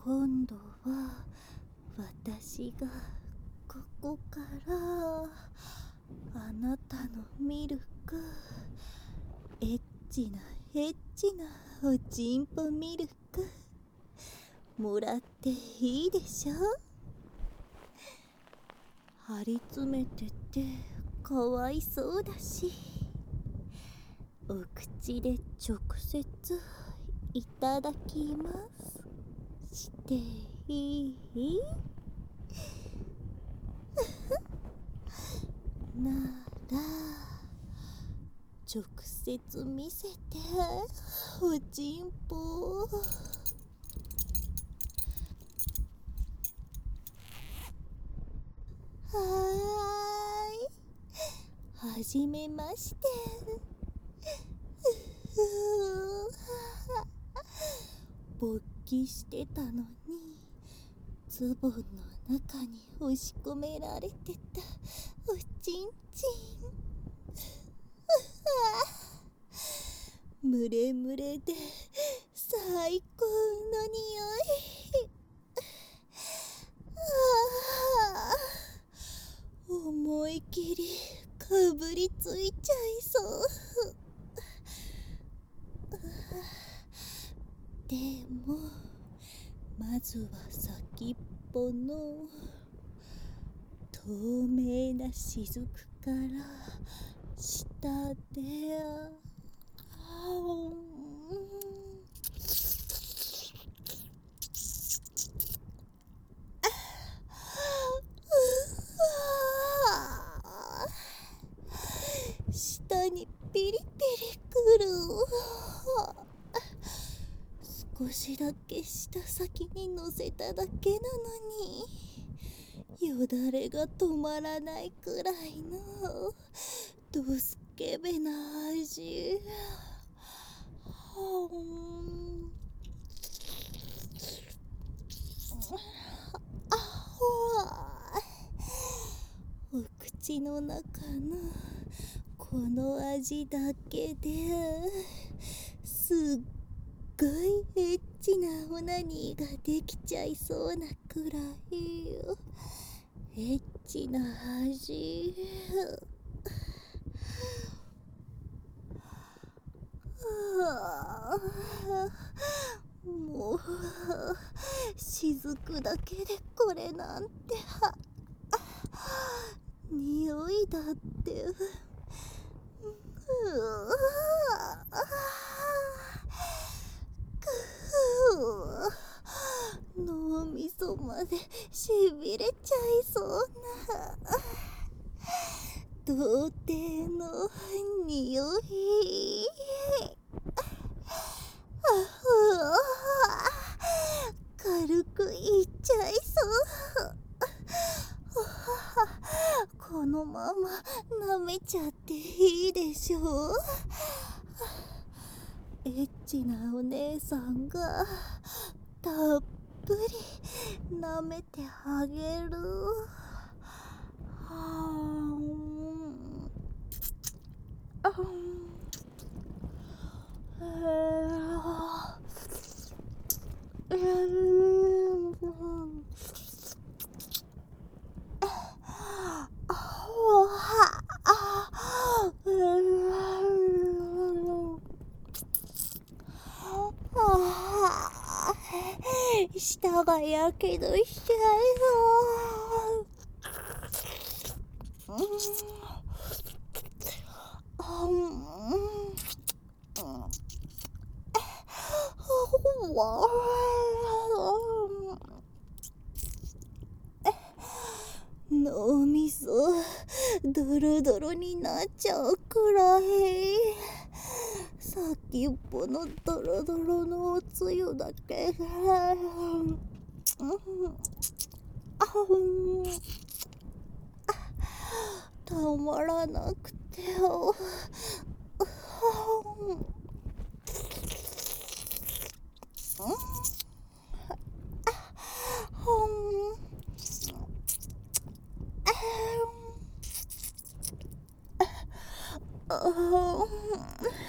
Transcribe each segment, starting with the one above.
今度は私がここからあなたのミルク、エッチなおちんぽミルクもらっていいでしょ。張り詰めててかわいそうだし、お口で直接いただきますしていい？なら直接見せておちんぽ。はじめまして。勃起してたのにズボンの中に押し込められてたおちんちん。ムレムレで最高の匂い。思い切りかぶりついちゃいそう。でもまずは先っぽの透明な雫から下で下にピリピリくる。少しだけ舌先に乗せただけなのによだれが止まらないくらいのドスケベな味。お口の中のこの味だけですっごいエッチなオナニーができちゃいそうなくらいエッチな味。もう雫だけでこれなんて匂いだって脳みそまでしびれちゃいそうな童貞の匂い。軽くいっちゃいそう。このまま舐めちゃっていいでしょう。エッチなお姉さんがたっぷり舐めてあげる。舌がやけどしちゃいそう。脳みそドロドロになっちゃうくらい先っぽのドロドロのおつゆだけでたまらなくて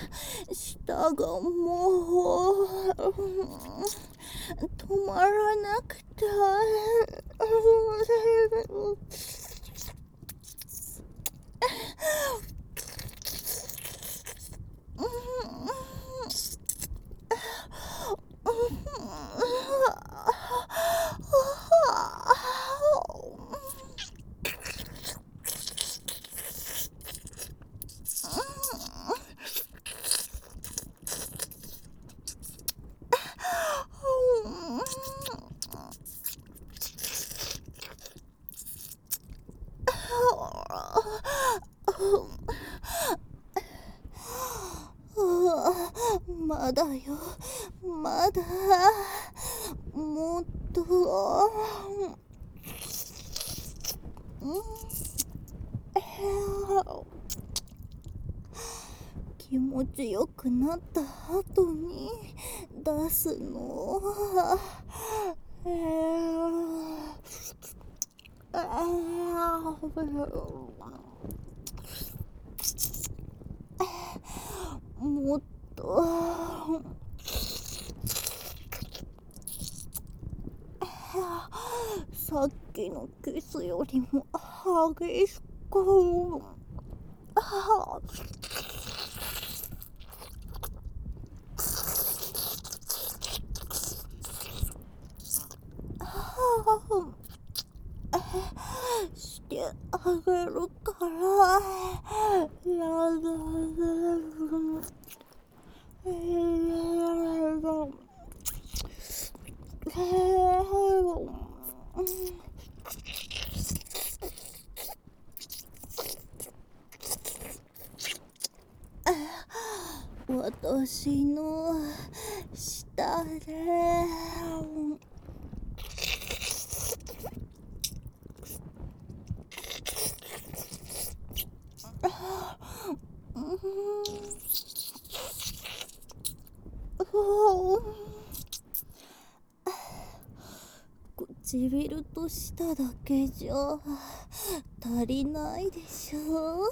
舌がもう止まらなまだよ、まだもっと、気持ちよくなった後に出すの。もっとさっきのキスよりも激しく。してあげるから。私の舌で唇と舌だけじゃ足りないでしょ。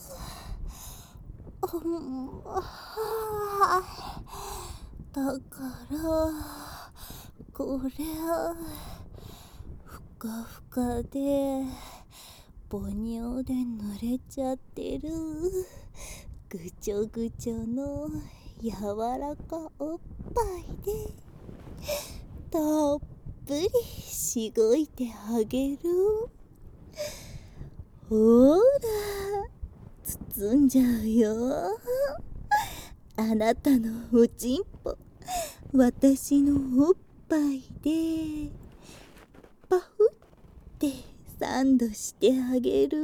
だからこれふかふかで母乳で濡れちゃってるぐちょぐちょの柔らかおっぱいでたっぷりしごいてあげる。ほら包んじゃうよ。あなたのおちんぽ私のおっぱいでパフってサンドしてあげる。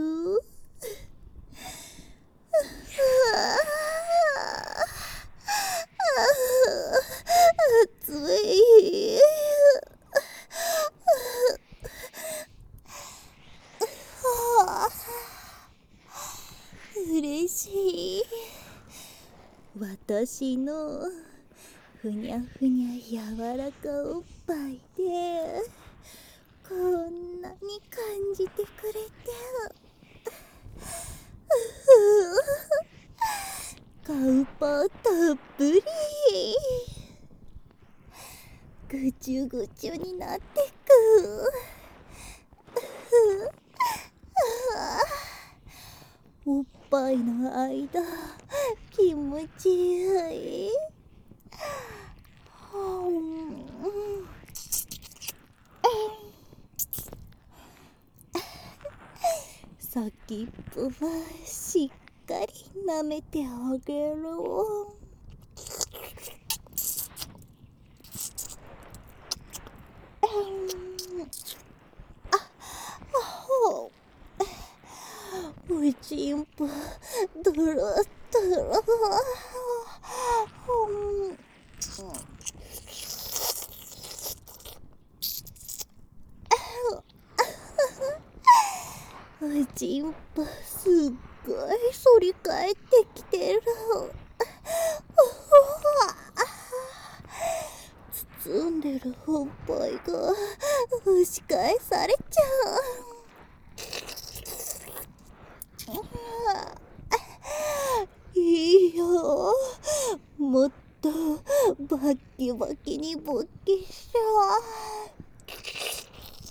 熱い。嬉しい。私のふにゃふにゃ柔らかおっぱいでこんなに感じてくれてカウパーたっぷりぐちゅぐちゅになってく。おっぱいの間気持ちいい。先っぽはしっかり舐めてあげる。おちんぽドロドロ。おちんぽすっごい反り返ってきてる。包んでるおっぱいが蒸し返されちゃう。いいよ、もっとバッキバキに勃起しちゃう。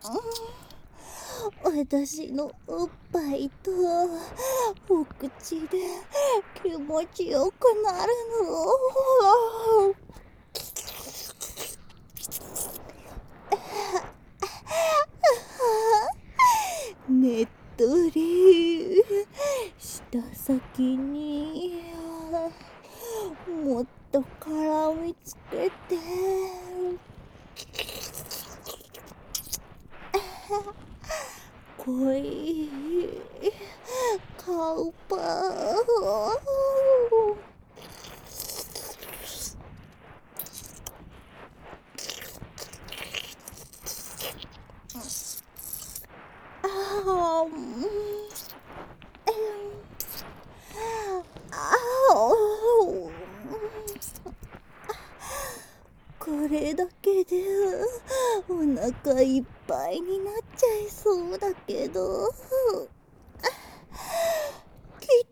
私のおっぱいとお口で気持ちよくなるの。ねっとり舌先にもっと絡みつけて濃い顔パンこれだけでお腹いっぱいになっちゃいそうだけど、きっ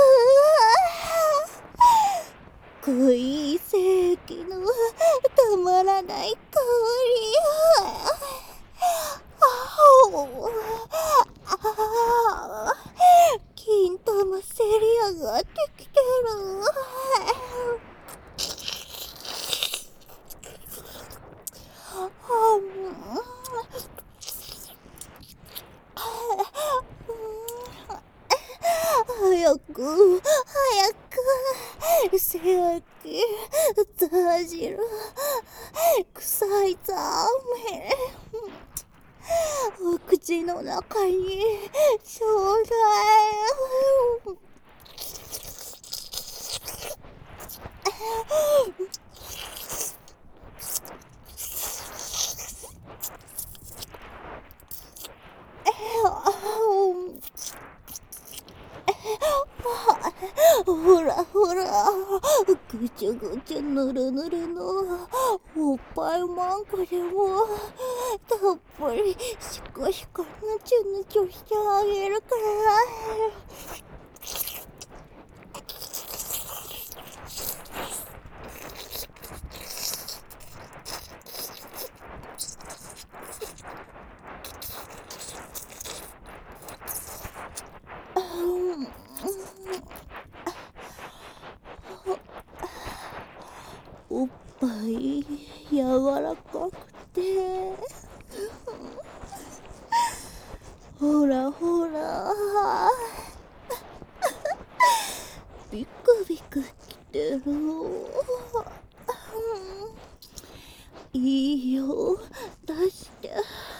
と濃い正気のたまらない香り。金玉せり上がってきてる。早くせやきざじる臭いざめお口の中にちょうだい。ほらほら、ぐちゅぐちゅぬるぬるのおっぱいマンコでもたっぷりシコシコぬちゅぬちゅしてあげるから。おっぱい柔らかくてほらほらビクビクきてる。いいよ出して。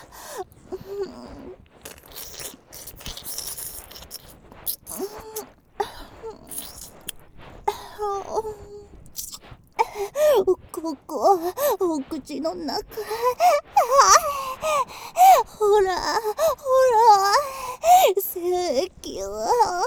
ここお口の中ほらほら正気は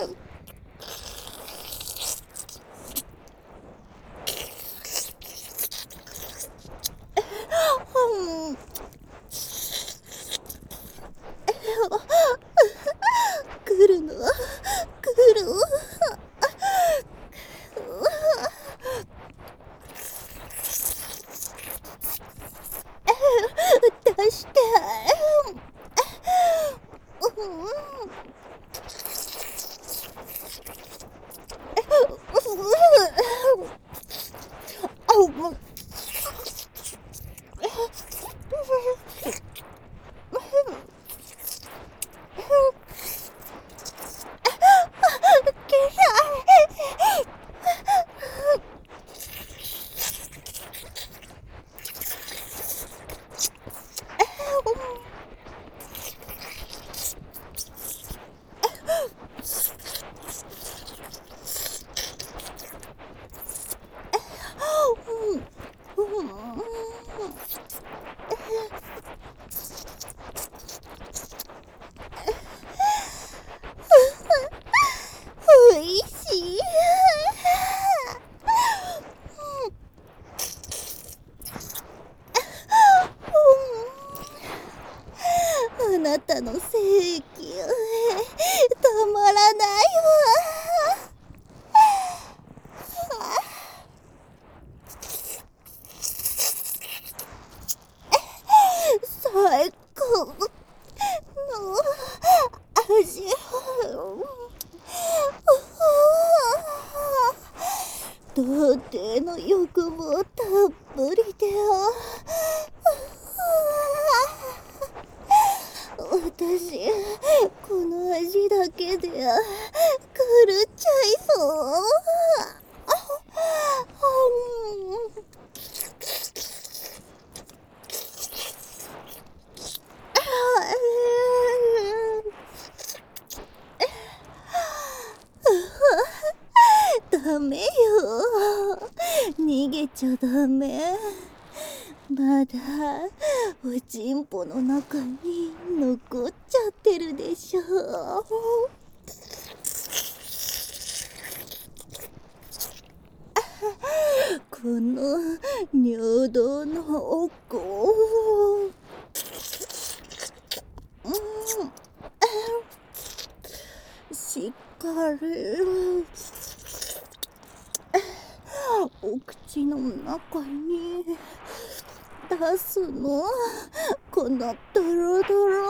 来るの来る出して。おいしい。あなたの正義たまらないわ。最高。 欲望たっぷりで私この味だけで狂っちゃいそう。ダメよ、逃げちゃダメ。まだおちんぽの中に残っちゃってるでしょ。この尿道の奥をしっかりお口の中に出すの、このドロドロ。